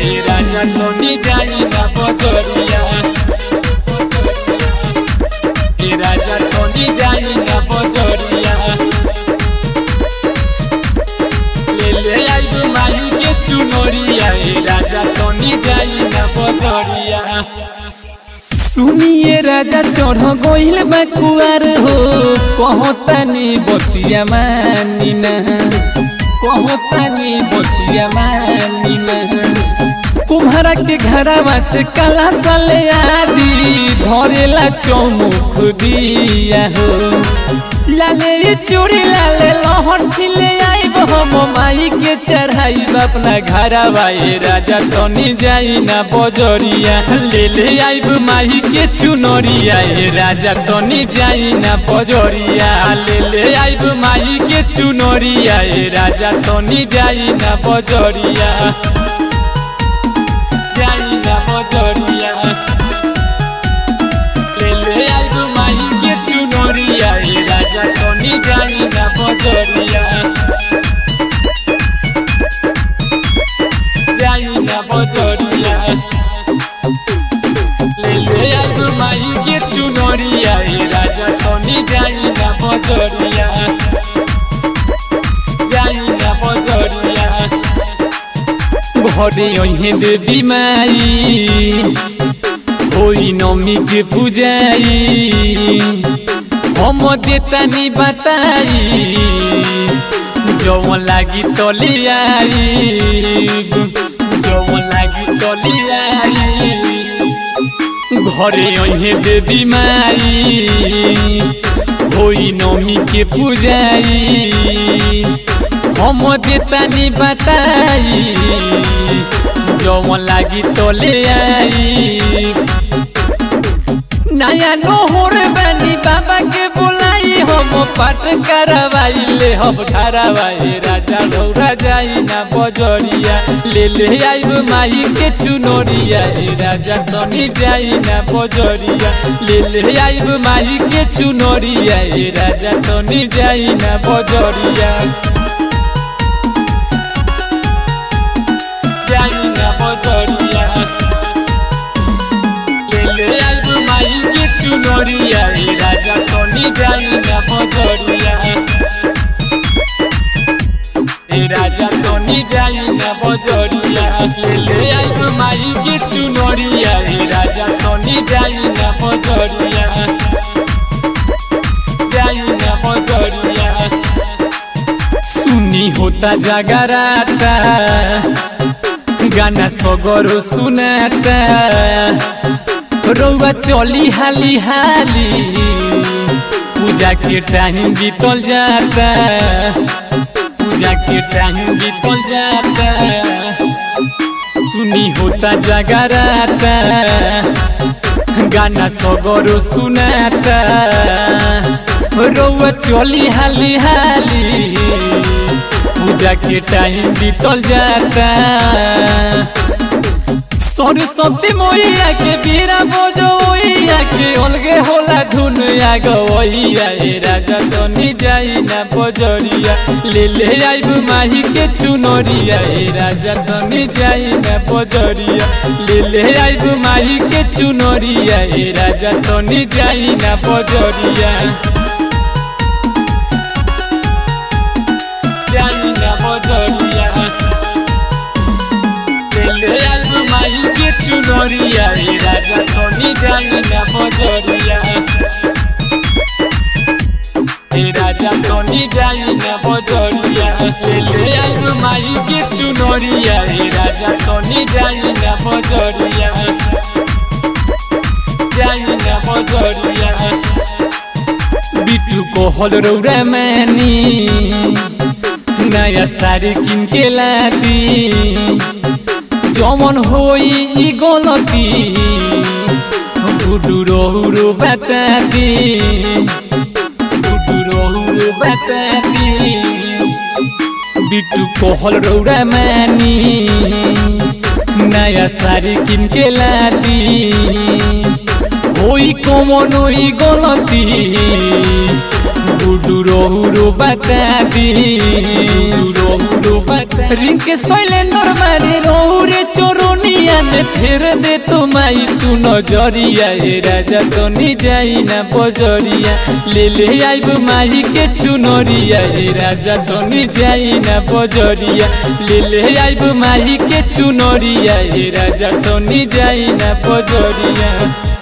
राजा तनी जाई ना बजरिया राजा तनी जाई ना बजरिया ले आइब माई के चुनरिया राजा तनी जाई ना बजरिया। सुनिए राजा चढ़ गइल बा कुआर हो कहतानी बतिया मानी ना कहतानी बतिया मानी ना कुम्हारा के घरवा से काला साले आदि धरेला चौमुख दिया हो लाले चूड़ी लाले लहन खिले आइब हम माई के चढ़ाइब अपना घरवा राजा तनी जाई ना बजरिया ले आइब माई के चुनरिया राजा तनी जाई ना बजरिया ले आइब माई के चुनरिया राजा तनी जाई ना बजरिया जाई ना बजरिया ले आइब माई के चुनरिया राजा तनी जाई ना बजरिया जाई ना बजरिया ले आइब माई के चुनरिया राजा तनी जाई ना बजरिया जाई ना बजरिया। घरे अहे देवी माई होई नमी के पूजाई हम देतानी बताई जवन लागी तली आईब जवन लागी तली आईब घरे अहे देवी माई होई नमी के पूजाई हम देतानी बताई जवन लागी तले आईब नया नोहर बनी बाबा के बुलाई हम पाठ करवाइले हम ढारवाई राजा रौरा जाई ना बजरिया ले आइब माई के चुनरिया राजा तनी जाई ना बजरिया ले आइब माई के चुनरिया राजा तनी जाई ना बजरिया जाई ना बजरिया ले आइब माई के चुनरिया राजा तनी जाई ना बजरिया राजा तनी जाई ना बजरिया ले आइब माई के चुनरिया राजा तनी जाई ना बजरिया जाई ना बजरिया। सुनी होता जागराता गाना सगरो सुनाता रौआ चली हाली हाली पूजा के टाइम बीतल जाता पूजा के टाइम बीतल जाता सुनी होता जागराता गाना सगरो सुनाता रौआ चली हाली हाली पूजा के टाइम बीतल जाता सरस्वती मैया के बीरा बजोइया के अलगे होला धुन गवैया राजा तनी जाई ना बजरिया ले आइब माही के चुनरिया राजा तनी जाई ना बजरिया ले आइब माही के चुनरिया राजा तनी जाई ना बजरिया जाई ना बजरिया ले आइब माई के चुनरिया राजा तनी जाई ना बजरिया राजा तनी जाई ना बजरिया ले आइब माई के चुनरिया राजा तनी जाई ना बजरिया जाई ना बजरिया। बिट्टू को हल रौरा मानी नया साड़ी किन के लादी जमन होई ई गलती गुडू रोहु बता दी गुडू रोहु बता दी बिट्टू कोहल रौरा मानी नया साड़ी किन के लादी होई कमन ई गलती गुडू रोहू बता दी रिंग के शैलेंद्र मारे रोहू रे चोरोनिया में फेर दे तो माई तू नजरिया हे राजा तनी जाई ना बजरिया ले ले आइब माई के चुनरिया हे राजा तनी जाई ना बजरिया ले ले आइब माई के चुनरिया हे राजा तनी जाई ना बजरिया।